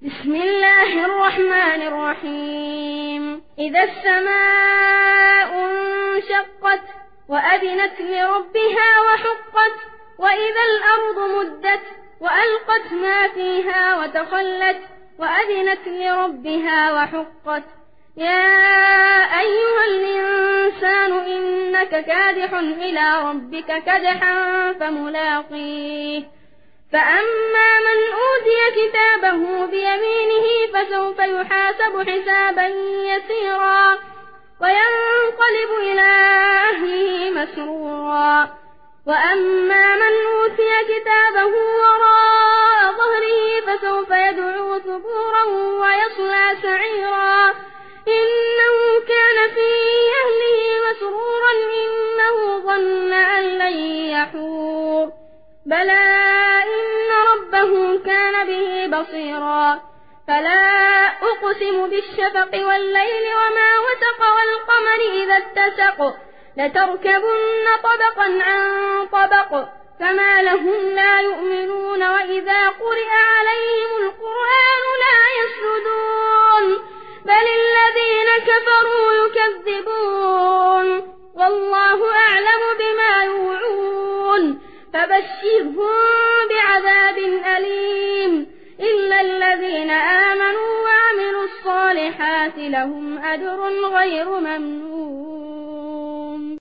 بسم الله الرحمن الرحيم. إذا السماء انشقت وأذنت لربها وحقت وإذا الأرض مدت وألقت ما فيها وتخلت وأذنت لربها وحقت. يا أيها الإنسان إنك كادح إلى ربك كدحا فملاقيه. فأما من أوتي كتابه بيمينه فسوف يحاسب حسابا يسيرا وينقلب إلى أهله مسرورا. وأما من أوتي كتابه وراء ظهره فسوف يدعو ثبورا ويصلى سعيرا إنه كان في أهله مسرورا إنه ظن أن لن يحور. بلى إن ربه كان به بصيرا. فلا أقسم بالشفق والليل وما وسق والقمر إذا اتسق لتركبن طبقا عن طبق فما لهم لا يؤمنون وإذا قرئ عليهم القرآن لا يسجدون بل الذين كفروا يكذبون والله أعلم بما يوعون. فبشرهم بعذاب أليم إلا الذين آمنوا وعملوا الصالحات لهم أجر غير ممنون.